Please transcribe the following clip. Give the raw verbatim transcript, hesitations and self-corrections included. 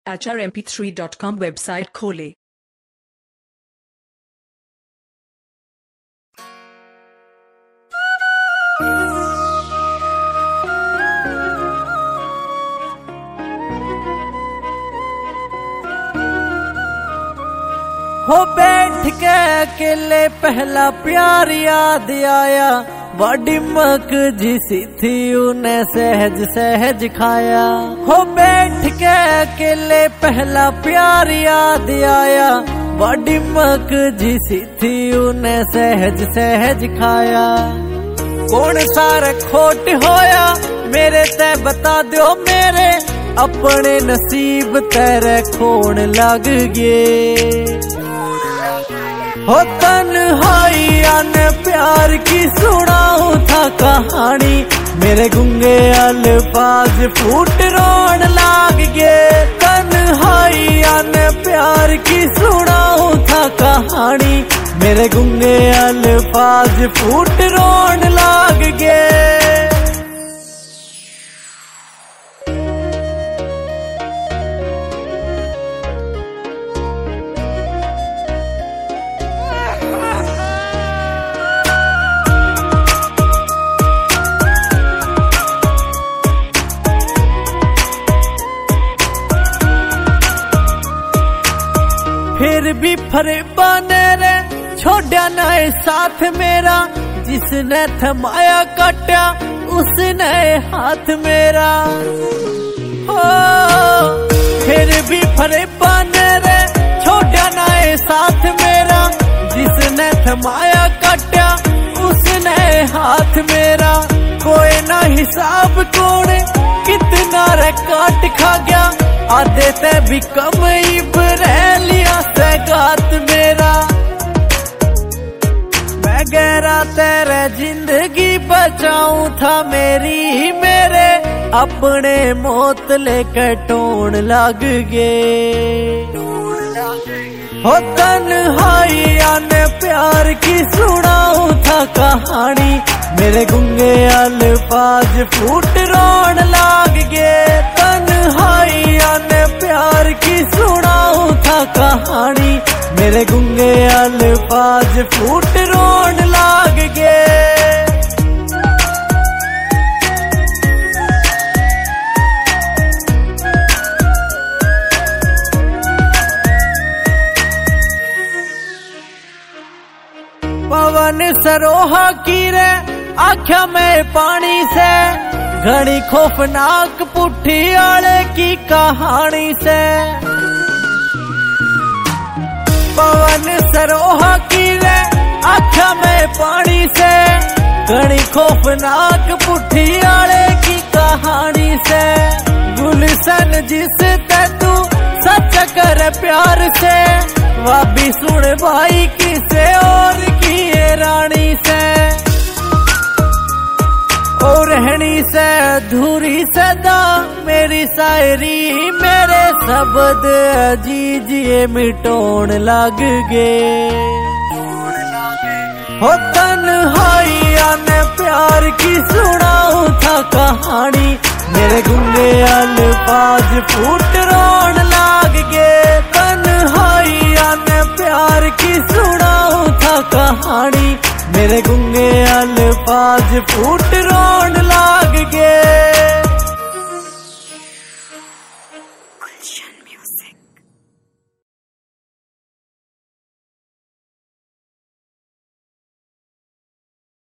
H R M P three dot com website खोलें। हो बैठ के अकेले पहला प्यार याद आया, बड़ी मक जिसी थी उन्हें सहज सहज खाया। हो बैठ के अकेले पहला प्यार याद आया, बड़ी मक जिसी थी उन्हें सहज सहज खाया। कौन सारे खोट होया मेरे ते बता दो मेरे, अपने नसीब तेरे खोण लग गए। हो तन्हाइया ने प्यार की सुनाऊं था कहानी, मेरे गुंगे अल्फाज फूट रोन लाग गए। तन्हाइया ने प्यार की सुनाऊं था कहानी, मेरे गुंगे अल्फाज फूट रोन लाग गए। फिर भी फरेबा ने रे छोड़ा नए साथ मेरा, जिसने थमाया काटा उसने हाथ मेरा। हो फिर भी फरेबा ने रे छोड़ा नए साथ मेरा, जिसने थमाया काटा उसने हाथ मेरा। कोई ना हिसाब कौन कितना रे काट खा गया, आधे ते भी कम इबरेलिया से गात मेरा। मैं गहरा तेरे जिंदगी बचाऊं था मेरी मेरे, अपने मौत लेकर टोन लग गए। हो तन्हाइया ने प्यार की सुनाऊं था कहानी, मेरे गुंगे अल्फाज फूट रोन लाग गए। तन्हाइया ने प्यार की सुनाऊं था कहानी, मेरे गुंगे अल्फाज फूट रोन लाग गए। पवन सरोहा की रे आख्या में पानी से, घड़ी खौफनाक पुट्ठी आले की कहानी से। पवन सरोहा की रे आख्या में पानी से, घड़ी खौफनाक पुट्ठी आले की कहानी से। गुलशन जिस ते तू सच कर प्यार से, वाबी सुन भाई किसे और की रानी से। और रहनी से अधूरी सदा मेरी शायरी, मेरे शब्द अजीजिए मिटोन लग गए। हो तन्हाइया ने प्यार की सुनाऊं था कहानी, मेरे गुंगे अल्फाज फूट रोन लाग गए। तन्हाइया ने प्यार की सुनाऊं था कहानी, मेरे गुंगे अल्फाज फूट रोन लाग गए। गुलशन म्यूजिक।